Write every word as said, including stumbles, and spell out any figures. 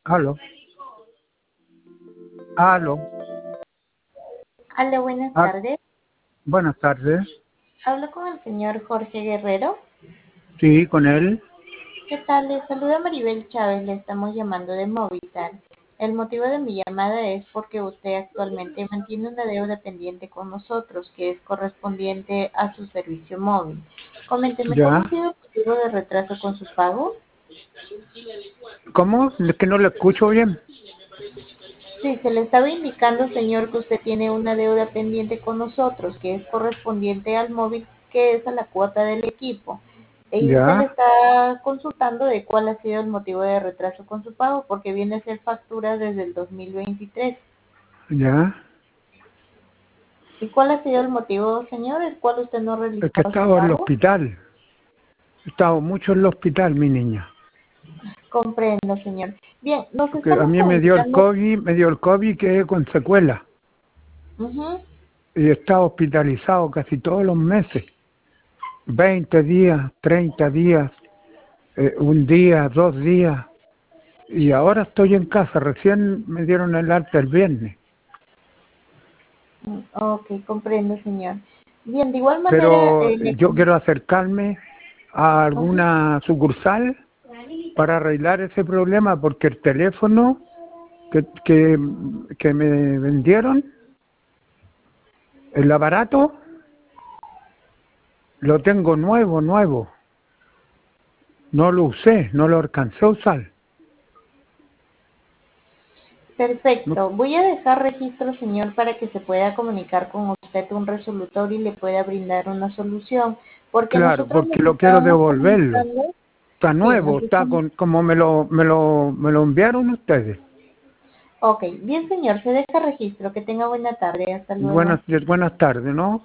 Aló, aló, Hola, buenas ah, tardes. buenas tardes. Hablo con el señor Jorge Guerrero. Sí, con él. ¿Qué tal? Le saluda Maribel Chávez. Le estamos llamando de Movistar. El motivo de mi llamada es porque usted actualmente mantiene una deuda pendiente con nosotros que es correspondiente a su servicio móvil. Coménteme, ¿cuál ha Ya. sido el motivo de retraso con su pago? ¿Cómo? Es que no lo escucho bien. Sí, se le estaba indicando, señor, que usted tiene una deuda pendiente con nosotros, que es correspondiente al móvil, que es a la cuota del equipo. Y se le Ya, está consultando de cuál ha sido el motivo de retraso con su pago, porque viene a ser factura desde el dos mil veintitrés. ya. ¿Y cuál ha sido el motivo, señor, el cual usted no ha Es que he realizado su estado en el pago? hospital. He estado mucho en el hospital, mi niña. Comprendo, señor. Bien, nos Porque a estamos mí me dio el comunicando. COVID, me dio el COVID que con secuela. Ujú. Y he estado hospitalizado casi todos los meses. Veinte días, treinta días, eh, un día, dos días. Y ahora estoy en casa. Recién me dieron el alta el viernes. Mm, Ok, comprendo, señor. Bien, de igual manera, Pero eh, le yo quiero acercarme a Ujú. alguna sucursal para arreglar ese problema porque el teléfono que, que, que me vendieron, el aparato, lo tengo nuevo, nuevo. No lo usé, no lo alcancé a usar. No, Perfecto. Voy a dejar registro, señor, para que se pueda comunicar con usted un resolutor y le pueda brindar una solución, porque claro, nosotros porque nos lo quiero estábamos devolverlo. comunicando, Está sí, nuevo, nos está estamos, con, como me lo, me lo, me lo enviaron ustedes. ok, bien, señor, se deja registro, que tenga buena tarde, hasta luego. Buenas, buenas tardes, ¿no?